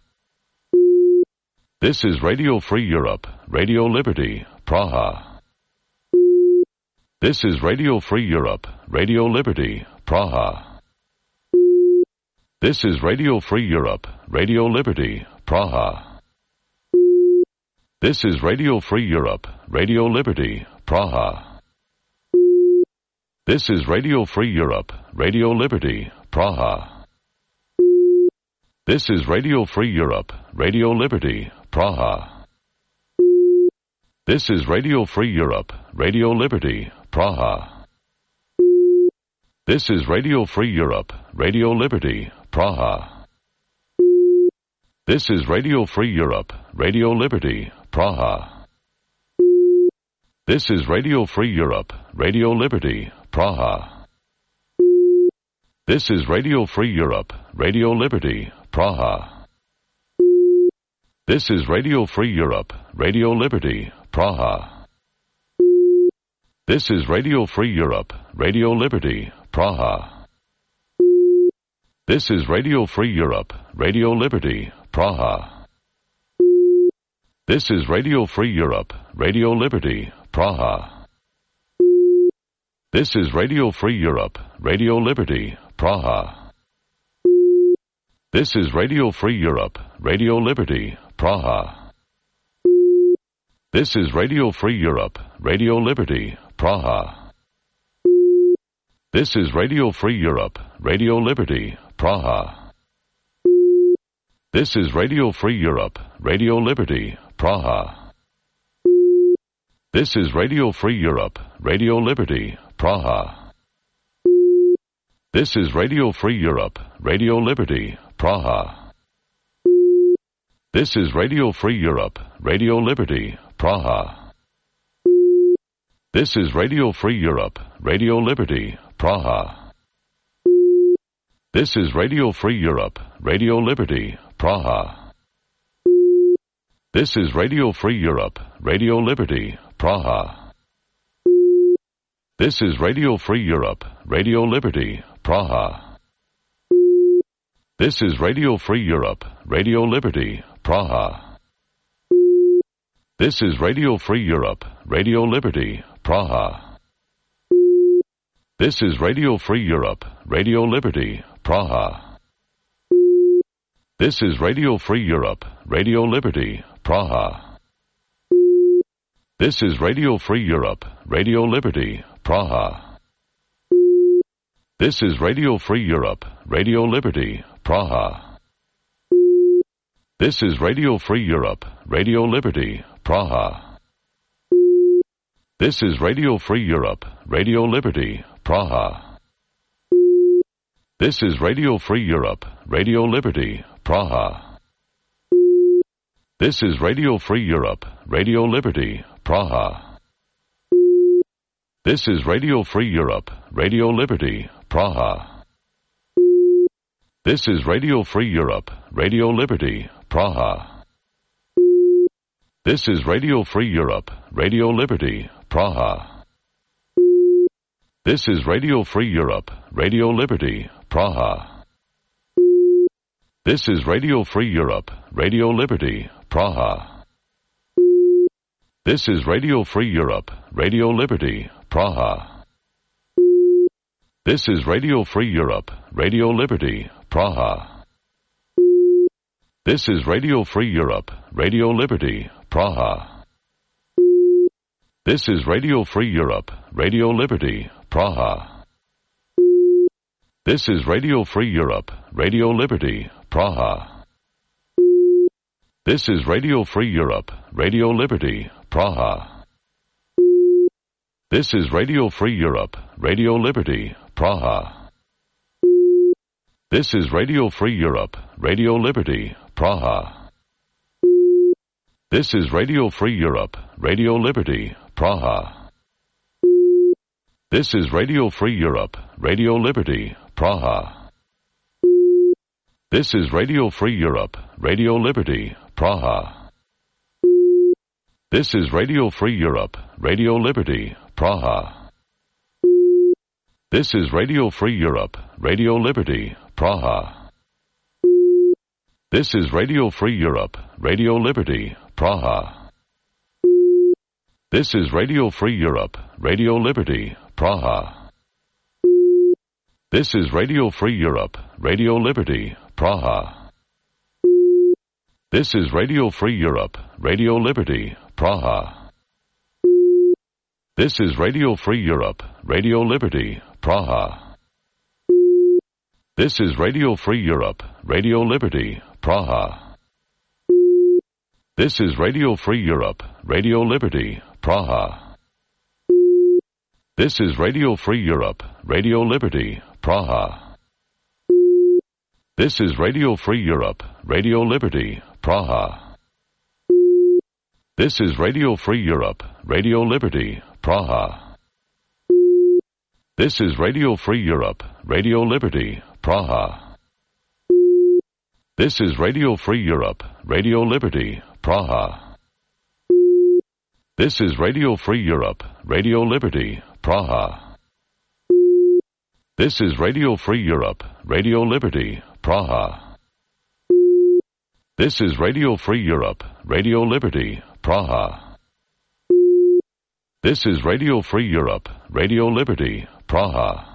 This is Radio Free Europe, Radio Liberty, Praha. This is Radio Free Europe, Radio Liberty, Praha. This is Radio Free Europe, Radio Liberty, Praha. This is Radio Free Europe, Radio Liberty, Praha. This is Radio Free Europe, Radio Liberty, Praha. This is Radio Free Europe, Radio Liberty, Praha. This is Radio Free Europe, Radio Liberty, Praha. This is Radio Free Europe, Radio Liberty, Praha. This is Radio Free Europe, Radio Liberty, Praha. This is Radio Free Europe, Radio Liberty, Praha. This is Radio Free Europe, Radio Liberty, Praha. This is Radio Free Europe, Radio Liberty, Praha. This is Radio Free Europe, Radio Liberty, Praha. This is Radio Free Europe, Radio Liberty, Praha. This is Radio Free Europe, Radio Liberty, Praha. This is Radio Free Europe, Radio Liberty, Praha. This is Radio Free Europe, Radio Liberty, Praha. This is Radio Free Europe, Radio Liberty, Praha. This is Radio Free Europe, Radio Liberty, Praha. This is Radio Free Europe, Radio Liberty, Praha. This is Radio Free Europe, Radio Liberty, Praha. This is Radio Free Europe, Radio Liberty, Praha. This is Radio Free Europe, Radio Liberty, Praha. This is Radio Free Europe, Radio Liberty, Praha. This is Radio Free Europe, Radio Liberty, Praha. This is Radio Free Europe, Radio Liberty, Praha. This is Radio Free Europe, Radio Liberty, Praha. This is Radio Free Europe, Radio Liberty, Praha. This is Radio Free Europe, Radio Liberty, Praha. This is Radio Free Europe, Radio Liberty, Praha. This is Radio Free Europe, Radio Liberty, Praha. This is Radio Free Europe, Radio Liberty, Praha. This is Radio Free Europe, Radio Liberty, Praha. This is Radio Free Europe, Radio Liberty, Praha. This is Radio Free Europe, Radio Liberty, Praha. This is Radio Free Europe, Radio Liberty, Praha. This is Radio Free Europe, Radio Liberty, Praha. This is Radio Free Europe, Radio Liberty, Praha. This is Radio Free Europe, Radio Liberty, Praha. This is Radio Free Europe, Radio Liberty, Praha. This is Radio Free Europe, Radio Liberty, Praha. This is Radio Free Europe, Radio Liberty, Praha. This is Radio Free Europe, Radio Liberty, Praha. This is Radio Free Europe, Radio Liberty, Praha. This is Radio Free Europe, Radio Liberty, Praha. This is Radio Free Europe, Radio Liberty, Praha. This is Radio Free Europe, Radio Liberty, Praha. This is Radio Free Europe, Radio Liberty, Praha. This is Radio Free Europe, Radio Liberty, Praha. This is Radio Free Europe, Radio Liberty, Praha. This is Radio Free Europe, Radio Liberty, Praha. This is Radio Free Europe, Radio Liberty, Praha. This is Radio Free Europe, Radio Liberty, Praha. This is Radio Free Europe, Radio Liberty, Praha. This is Radio Free Europe, Radio Liberty, Praha. This is Radio Free Europe, Radio Liberty, Praha. This is Radio Free Europe, Radio Liberty, Praha. This is Radio Free Europe, Radio Liberty, Praha. This is Radio Free Europe, Radio Liberty, Praha. This is Radio Free Europe, Radio Liberty, Praha. This is Radio Free Europe, Radio Liberty, Praha. This is Radio Free Europe, Radio Liberty, Praha. This is Radio Free Europe, Radio Liberty, Praha. This is Radio Free Europe, Radio Liberty, Praha. This is Radio Free Europe, Radio Liberty, Praha. This is Radio Free Europe, Radio Liberty, Praha. This is Radio Free Europe, Radio Liberty, Praha. This is Radio Free Europe, Radio Liberty, Praha. This is Radio Free Europe, Radio Liberty, Praha. This is Radio Free Europe, Radio Liberty, Praha. This is Radio Free Europe, Radio Liberty, Praha.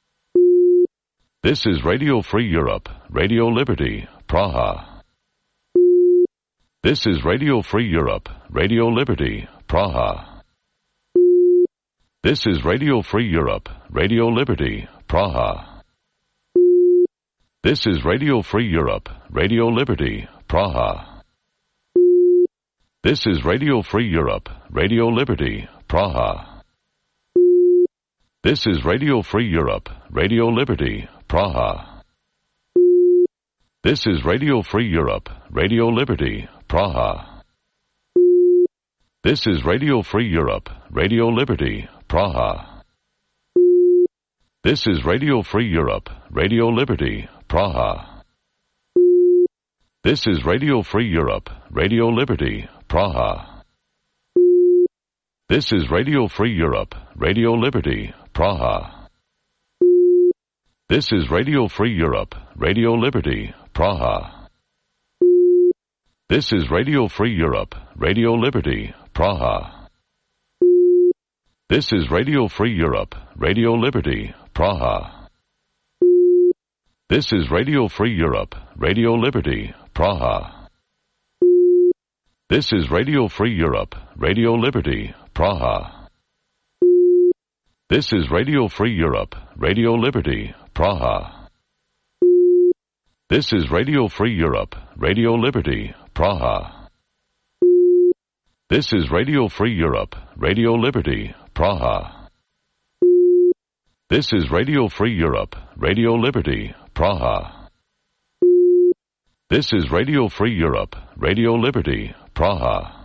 This is Radio Free Europe, Radio Liberty, Praha. This is Radio Free Europe, Radio Liberty, Praha. This is Radio Free Europe, Radio Liberty, Praha. This is Radio Free Europe, Radio Liberty, Praha. This is Radio Free Europe, Radio Liberty, Praha. This is Radio Free Europe, Radio Liberty, Praha. This is Radio Free Europe, Radio Liberty, Praha. This is Radio Free Europe, Radio Liberty, Praha. This is Radio Free Europe, Radio Liberty, Praha. This is Radio Free Europe, Radio Liberty, Praha. This is Radio Free Europe, Radio Liberty, Praha. This is Radio Free Europe, Radio Liberty, Praha. This is Radio Free Europe, Radio Liberty, Praha. This is Radio Free Europe, Radio Liberty, Praha. This is Radio Free Europe, Radio Liberty, Praha. This is Radio Free Europe, Radio Liberty, Praha. This is Radio Free Europe, Radio Liberty, Praha. This is Radio Free Europe, Radio Liberty, Praha. This is Radio Free Europe, Radio Liberty, Praha. This is Radio Free Europe, Radio Liberty, Praha. This is Radio Free Europe, Radio Liberty, Praha.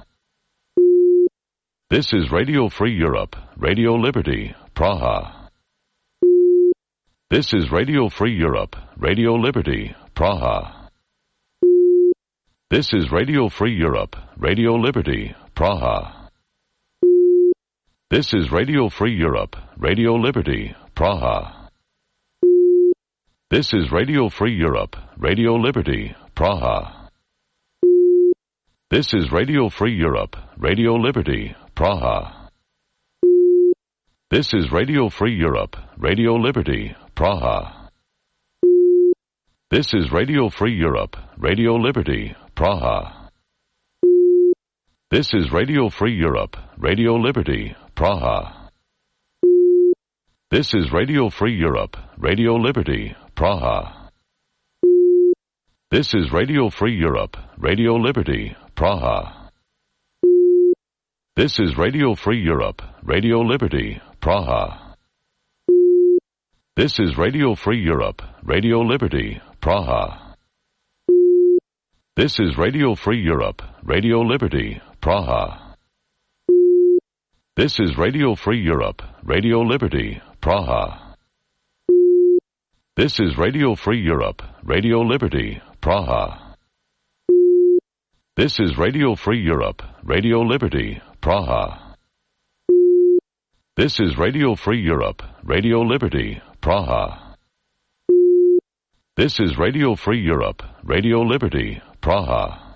This is Radio Free Europe, Radio Liberty, Praha. This is Radio Free Europe, Radio Liberty, Praha. This is Radio Free Europe, Radio Liberty, Praha. This is Radio Free Europe, Radio Liberty, Praha. This is Radio Free Europe, Radio Liberty, Praha. This is Radio Free Europe, Radio Liberty, Praha. This is Radio Free Europe, Radio Liberty, Praha. This is Radio Free Europe, Radio Liberty, Praha. This is Radio Free Europe, Radio Liberty, Praha. This is Radio Free Europe, Radio Liberty, Praha. This is Radio Free Europe, Radio Liberty, Praha. This is Radio Free Europe, Radio Liberty, Praha. This is Radio Free Europe, Radio Liberty, Praha. This is Radio Free Europe, Radio Liberty, Praha. This is Radio Free Europe, Radio Liberty, Praha. This is Radio Free Europe, Radio Liberty, Praha. This is Radio Free Europe, Radio Liberty, Praha. This is Radio Free Europe, Radio Liberty, Praha. This is Radio Free Europe, Radio Liberty, Praha.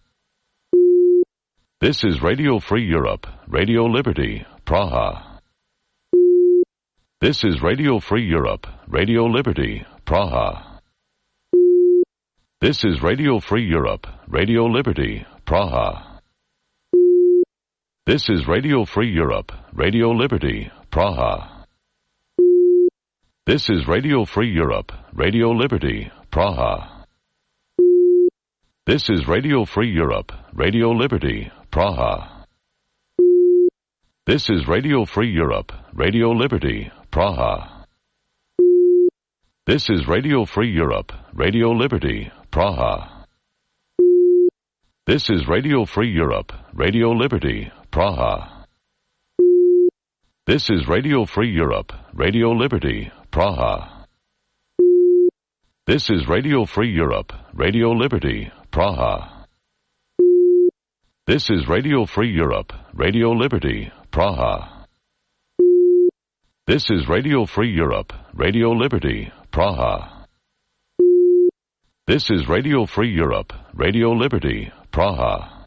This is Radio Free Europe, Radio Liberty, Praha. This is Radio Free Europe, Radio Liberty, Praha. This is Radio Free Europe, Radio Liberty, Praha. This is Radio Free Europe, Radio Liberty, Praha. This is Radio Free Europe, Radio Liberty, Praha. This is Radio Free Europe, Radio Liberty, Praha. This is Radio Free Europe, Radio Liberty, Praha. This is Radio Free Europe, Radio Liberty, Praha. This is Radio Free Europe, Radio Liberty, Praha. This is Radio Free Europe, Radio Liberty, Praha. This is Radio Free Europe, Radio Liberty, Praha. This is Radio Free Europe, Radio Liberty, Praha. This is Radio Free Europe, Radio Liberty, Praha. This is Radio Free Europe, Radio Liberty, Praha.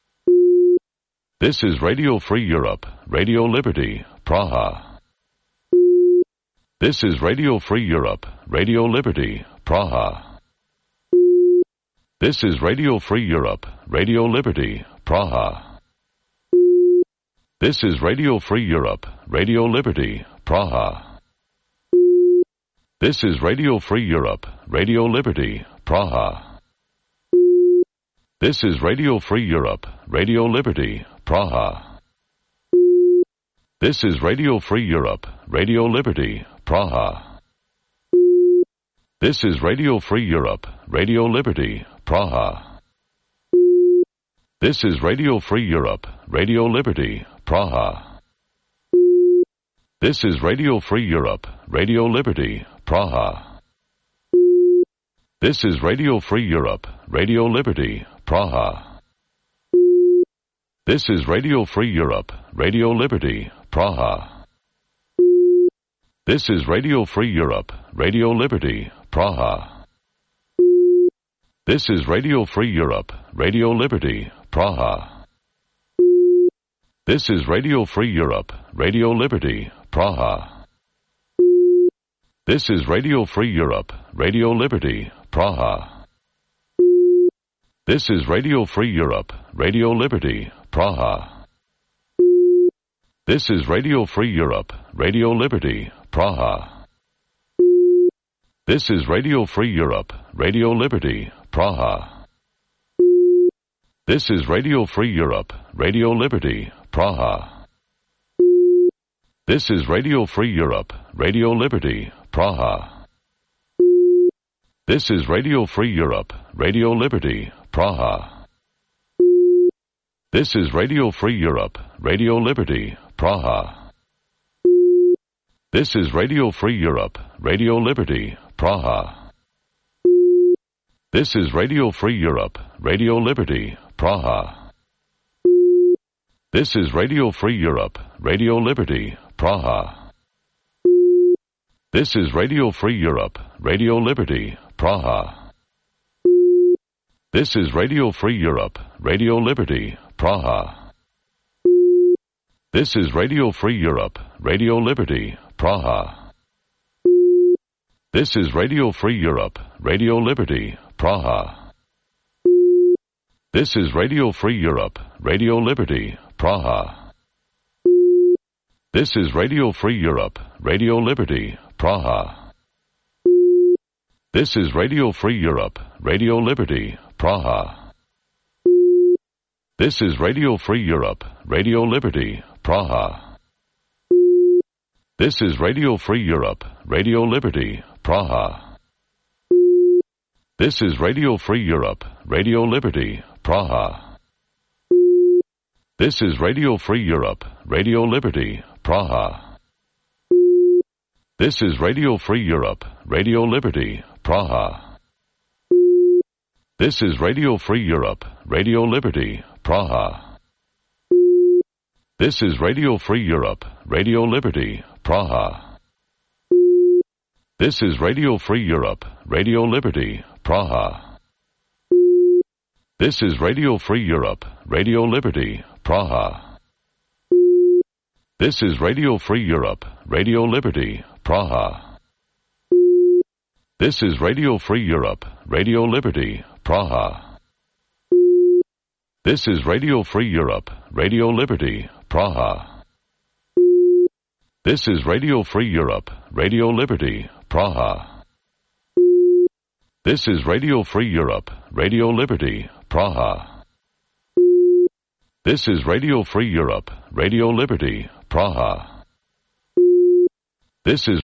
This is Radio Free Europe, Radio Liberty, Praha. This is Radio Free Europe, Radio Liberty, Praha. This is Radio Free Europe, Radio Liberty, Praha. This is Radio Free Europe, Radio Liberty, Praha. This is Radio Free Europe, Radio Liberty, Praha. This is Radio Free Europe, Radio Liberty, Praha. This is Radio Free Europe, Radio Liberty, Praha. This is Radio Free Europe, Radio Liberty, Praha. This is Radio Free Europe, Radio Liberty, Praha. This is Radio Free Europe, Radio Liberty, Praha. This is Radio Free Europe, Radio Liberty, Praha. This is Radio Free Europe, Radio Liberty, Praha. This is Radio Free Europe, Radio Liberty, Praha. This is Radio Free Europe, Radio Liberty, Praha. This is Radio Free Europe, Radio Liberty, Praha. This is Radio Free Europe, Radio Liberty, Praha. This is Radio Free Europe, Radio Liberty, Praha. This is Radio Free Europe, Radio Liberty, Praha. This is Radio Free Europe, Radio Liberty, Praha. This is Radio Free Europe, Radio Liberty, Praha. This is Radio Free Europe, Radio Liberty, Praha. This is Radio Free Europe, Radio Liberty, Praha. This is Radio Free Europe, Radio Liberty, Praha. This is Radio Free Europe, Radio Liberty, Praha. This is Radio Free Europe, Radio Liberty, Praha. This is Radio Free Europe, Radio Liberty, Praha. This is Radio Free Europe, Radio Liberty, Praha. This is Radio Free Europe, Radio Liberty, Praha. This is Radio Free Europe, Radio Liberty, Praha. This is Radio Free Europe, Radio Liberty, Praha. This is Radio Free Europe, Radio Liberty, Praha. This is Radio Free Europe, Radio Liberty, Praha. This is Radio Free Europe, Radio Liberty, Praha. This is Radio Free Europe, Radio Liberty, Praha. This is Radio Free Europe, Radio Liberty, Praha. This is Radio Free Europe, Radio Liberty, Praha. This is Radio Free Europe, Radio Liberty, Praha. This is Radio Free Europe, Radio Liberty, Praha. This is Radio Free Europe, Radio Liberty, Praha. This is Radio Free Europe, Radio Liberty, Praha. This is Radio Free Europe, Radio Liberty, Praha. This is Radio Free Europe, Radio Liberty, Praha. This is Radio Free Europe, Radio Liberty, Praha. This is Radio Free Europe, Radio Liberty, Praha. This is Radio Free Europe, Radio Liberty, Praha. This is Radio Free Europe, Radio Liberty, Praha. This is Radio Free Europe, Radio Liberty, Praha. This is Radio Free Europe, Radio Liberty, Praha. This is